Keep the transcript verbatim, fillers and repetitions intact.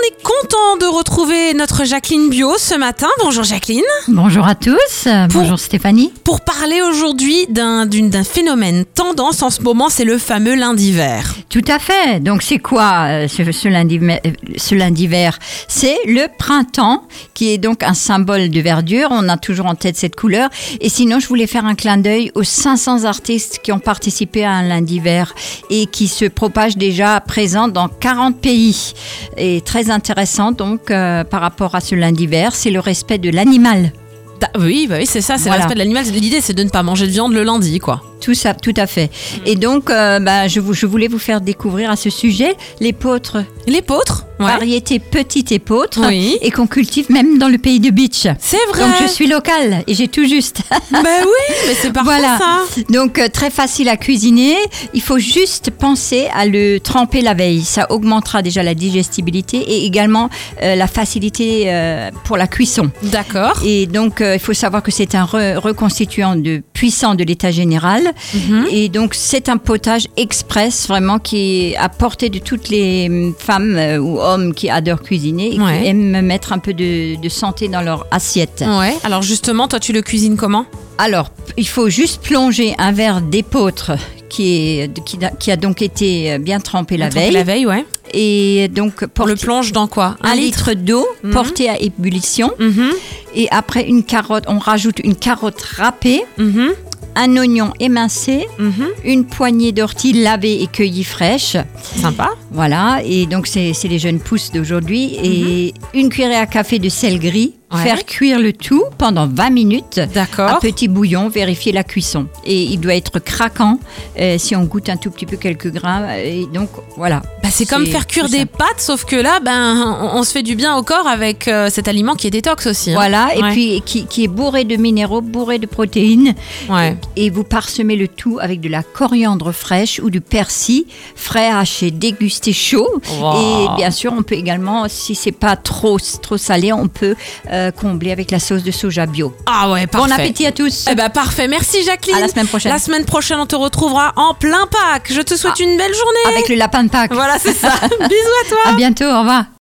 est content de retrouver notre Jacqueline Bio ce matin. Bonjour Jacqueline. Bonjour à tous. Pour, Bonjour Stéphanie. Pour parler aujourd'hui d'un, d'une, d'un phénomène tendance en ce moment, c'est le fameux lundi vert. Tout à fait. Donc c'est quoi euh, ce, ce, lundi, ce lundi vert? C'est le printemps qui est donc un symbole de verdure. On a toujours en tête cette couleur. Et sinon, je voulais faire un clin d'œil aux cinq cents artistes qui ont participé à un lundi vert et qui se propagent déjà présents dans quarante pays. Et très intéressant donc euh, par rapport à ce lundi vert, c'est le respect de l'animal. Oui, bah oui, c'est ça, c'est voilà. Le respect de l'animal. L'idée, c'est de ne pas manger de viande le lundi, quoi. Tout ça, tout à fait. Et donc, euh, bah, je, je voulais vous faire découvrir à ce sujet l'épeautre. L'épeautre, ouais. Variété petite épeautre, oui. Et qu'on cultive même dans le pays de Beach. C'est vrai. Donc, je suis locale et j'ai tout juste. Ben oui, mais c'est parfait voilà. ça. Donc, euh, très facile à cuisiner. Il faut juste penser à le tremper la veille. Ça augmentera déjà la digestibilité et également euh, la facilité euh, pour la cuisson. D'accord. Et donc, euh, il faut savoir que c'est un re- reconstituant de puissant de l'état général. Mmh. Et donc, c'est un potage express, vraiment, qui est à portée de toutes les femmes euh, ou hommes qui adorent cuisiner et ouais. qui aiment mettre un peu de, de santé dans leur assiette. Ouais. Alors, justement, toi, tu le cuisines comment ? Alors, il faut juste plonger un verre d'épeautre qui, est, qui, qui a donc été bien trempé la veille. la veille, ouais. Et donc, on le plonge dans quoi ? Un, un litre, litre d'eau mmh. portée à ébullition. Mmh. Et après, une carotte, on rajoute une carotte râpée. Mmh. Un oignon émincé, mm-hmm. une poignée d'orties lavées et cueillies fraîches. Sympa. Voilà, et donc c'est, c'est les jeunes pousses d'aujourd'hui. Mm-hmm. Et une cuillère à café de sel gris. Ouais. Faire cuire le tout pendant vingt minutes. D'accord. À petit bouillon, vérifier la cuisson. Et il doit être craquant euh, si on goûte un tout petit peu quelques grammes. Et donc, voilà. Bah, c'est, c'est comme faire cuire des pâtes, sauf que là, ben, on, on se fait du bien au corps avec euh, cet aliment qui est détox aussi. Hein. Voilà, et ouais. puis qui, qui est bourré de minéraux, bourré de protéines. Ouais. Et, et vous parsemez le tout avec de la coriandre fraîche ou du persil frais haché, dégusté chaud. Wow. Et bien sûr, on peut également, si c'est pas trop, trop salé, on peut... Euh, comblé avec la sauce de soja bio. Ah ouais, parfait. Bon appétit à tous. Eh ben parfait, merci Jacqueline. À la semaine prochaine. La semaine prochaine, on te retrouvera en plein Pâques. Je te souhaite ah, une belle journée. Avec le lapin de Pâques. Voilà, c'est ça. Bisous à toi. À bientôt, au revoir.